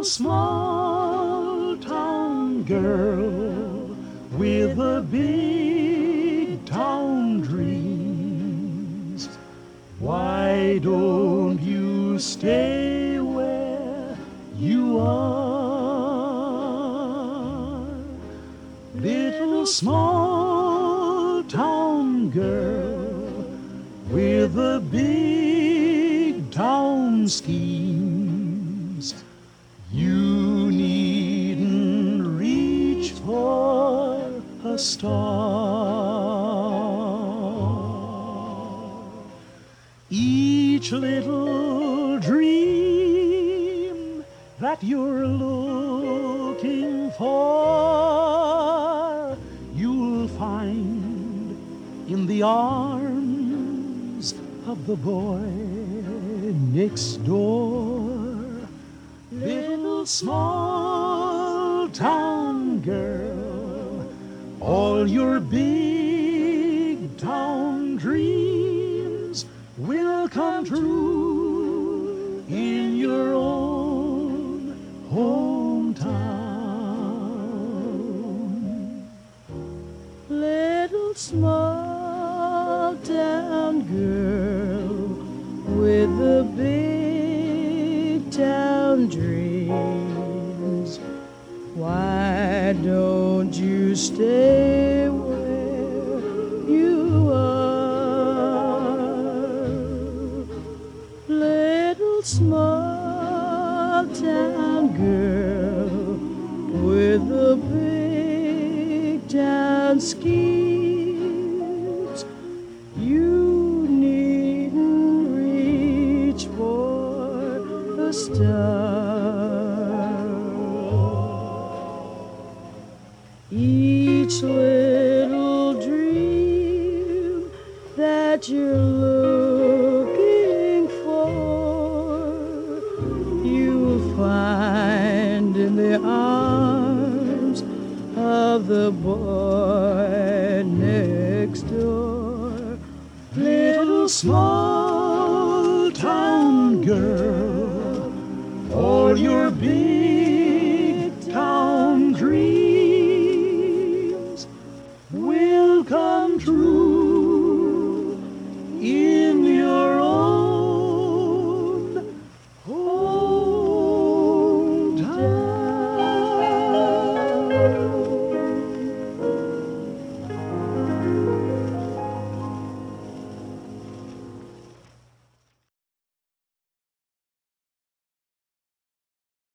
small town girl with a big town dreams. Why don't you stay where you are? Little small town girl with a big town schemes. You needn't reach for a star. Each little dream that you're looking for, you'll find in the arms of the boy next door. Little small town girl, all your big town dreams will come true in your own hometown. Little small town girl with the big town dreams. Why don't you stay where you are? Little small town girl with the big town schemes. You needn't reach for a star. Each little dream that you're looking for, you'll find in the arms of the boy next door. Little small town girl, all your big town dreams will come true.